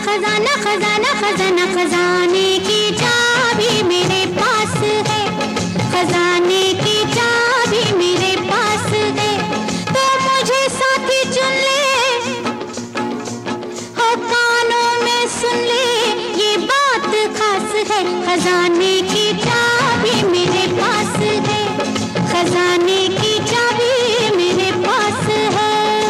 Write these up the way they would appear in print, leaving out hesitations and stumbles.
खजाना खजाना खजाना खजाने की चाबी मेरे पास है, खजाने की चाबी मेरे पास है। तो मुझे साथी चुन ले, हो कानों में सुन ले, ये बात खास है। खजाने की चाबी मेरे पास है, खजाने की चाबी मेरे पास है।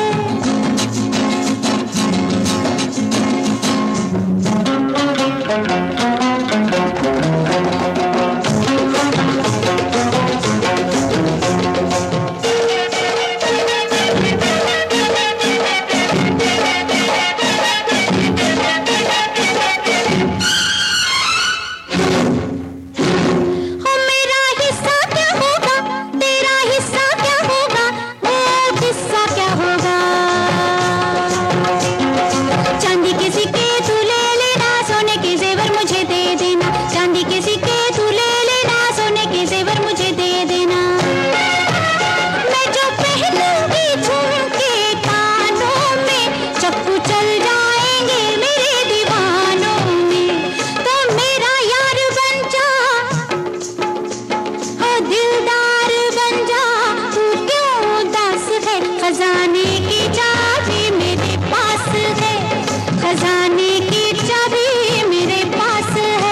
खजाने की चाबी मेरे पास है, खजाने की चाबी मेरे पास है।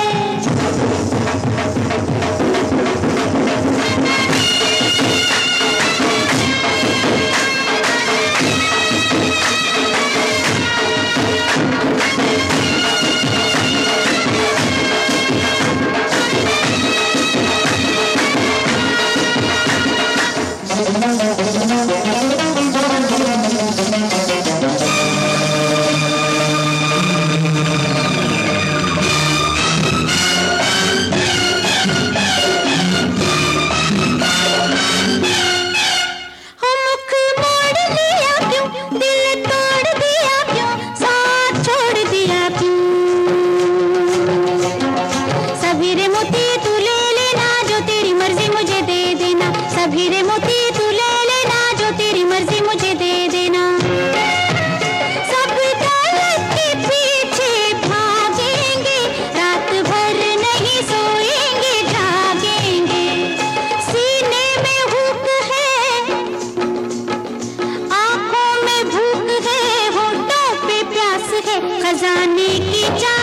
हीरे मोती तू ले लेना, जो तेरी मर्जी मुझे दे देना। सब दौलत के पीछे भागेंगे, रात भर नहीं सोएंगे जागेंगे। सीने में हुक है, आंखों में भूख है, होठों पे प्यास है। खजाने की